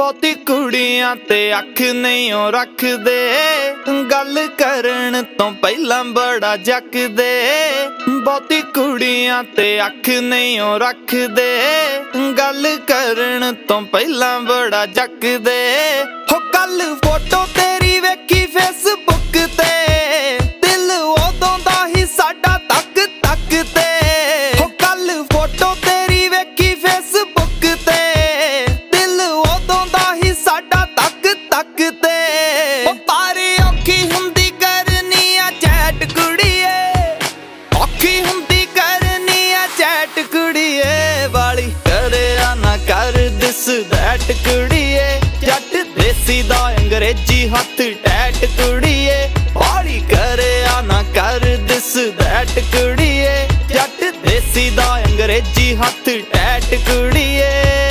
ਬਹੁਤੀ ਕੁੜੀਆਂ ਤੇ ਅੱਖ ਨਹੀਂ ਉਹ ਰੱਖਦੇ, ਗੱਲ ਕਰਨ ਤੋਂ ਪਹਿਲਾਂ ਬੜਾ ਜੱਕਦੇ। ਬਹੁਤੀ ਕੁੜੀਆਂ ਤੇ ਅੱਖ ਨਹੀਂ ਉਹ ਰੱਖਦੇ, ਗੱਲ ਕਰਨ ਤੋਂ ਪਹਿਲਾਂ ਬੜਾ ਜੱਕਦੇ। ਹੋ ਕੱਲ ਫੋਟੋ ਤੇਰੀ ਵੇਖੀ ਫੇਸਬੁੱਕ ਤੇ, ਦਿਲ ਉਦੋਂ ਦਾ ਹੀ ਸਾਡਾ ਤੱਕ ਤੱਕ ਤੇ। ਹੋ ਕੱਲ ਫੋਟੋ ਤੇਰੀ ਵੇਖੀ ਫੇਸਬੁੱਕ ਤੇ, ਦਿਲ ਉਦੋਂ ਦਾ ਹੀ ਸਾਡਾ ਤੱਕ ਤੱਕ ਤੇ। ਉਹ ਪਰ ਔਖੀ ਹੁੰਦੀ ਕਰਨੀ ਆ ਚੈਟ ਕੁੜੀਏ, ਔਖੀ ਹੁੰਦੀ ਕਰਨੀ ਆ ਚੈਟ ਕੁੜੀਏ। ਵਾਲੀ ਕਰਿਆ ਨਾ ਕਰ ਦਿਸ ਦੈਟ ਕੁੜੀਏ, ਜੱਟ ਦੇਸੀ ਦਾ ਅੰਗਰੇਜ਼ੀ ਹੱਥ ਟੈਟ ਕੁੜੀਏ। ਵਾਲੀ ਕਰਿਆ ਨਾ ਕਰ ਦਿਸ ਦੈਟ ਕੁੜੀਏ, ਜੱਟ ਦੇਸੀ ਦਾ ਅੰਗਰੇਜ਼ੀ ਹੱਥ ਟੈਟ ਕੁੜੀਏ।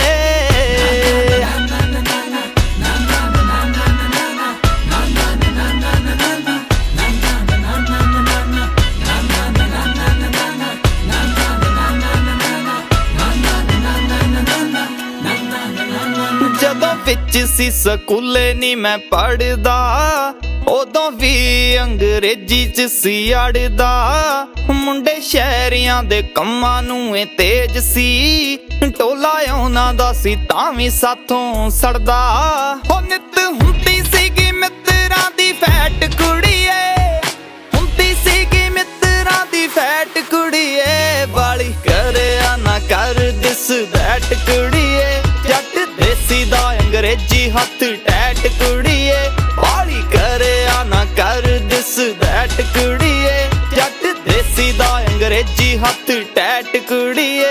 ਜਦੋਂ ਵਿੱਚ ਸੀ ਸਕੂਲੇ ਨੀ ਮੈਂ ਪੜ੍ਹਦਾ, ਉਦੋਂ ਵੀ ਅੰਗਰੇਜ਼ੀ ਚ ਸੀ ਅੜਦਾ। ਮੁੰਡੇ ਸ਼ਹਿਰੀਆਂ ਦੇ ਕੰਮਾਂ ਨੂੰ ਇਹ ਤੇਜ ਸੀ, ਟੋਲਾ ਉਹਨਾਂ ਦਾ ਸੀ ਤਾਂ ਵੀ ਸਾਥੋਂ ਸੜਦਾ। ਹੋ ਨਿੱਤ ਹੁੰਦੀ ਸੀਗੀ ਮਿੱਤਰਾਂ ਦੀ ਫੈਟ ਕੁੜੀਏ, ਹੁੰਦੀ ਸੀਗੀ ਮਿੱਤਰਾਂ ਦੀ ਫੈਟ ਕੁੜੀਏ। ਵਾਲੀ ਕਰਿਆ ਨਾ ਕਰ ਦਿਸ ਦੈਟ ਕੁੜੀਏ, ਜੱਟ ਦੇਸੀ ਦਾ ਅੰਗਰੇਜ਼ੀ ਹੱਥ ਟੈਟ ਕੁੜੀਏ। ਵਾਲੀ ਕਰਿਆ ਨਾ ਕਰ ਦਿਸ ਦੈਟ ਕੁੜੀਏ, ਜੱਟ ਦੇਸੀ ਦਾ ਅੰਗਰੇਜ਼ੀ ਹੱਥ ਟੈਟ ਕੁੜੀਏ।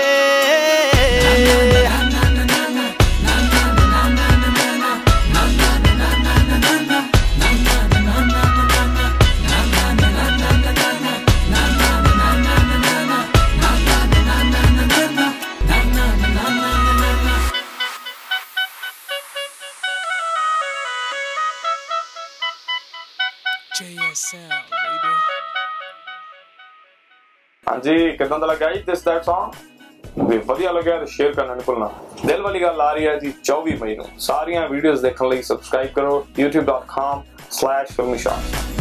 ਹਾਂਜੀ ਕਿਦਾਂ ਦਾ ਲੱਗਾ ਜੀ ਦਿਸ ਦੈਟ Song? ਵੀ ਵਧੀਆ ਲੱਗਿਆ ਤੇ ਸ਼ੇਅਰ ਕਰਨਾ ਨਹੀਂ ਭੁੱਲਣਾ। ਦਿਲ ਵਾਲੀ ਗੱਲ ਆ ਰਹੀ ਹੈ ਜੀ 24 ਮਈ ਨੂੰ। ਸਾਰੀਆਂ ਵੀਡੀਓਜ਼ ਦੇਖਣ ਲਈ ਸਬਸਕ੍ਰਾਈਬ ਕਰੋ youtube.com/filmishop।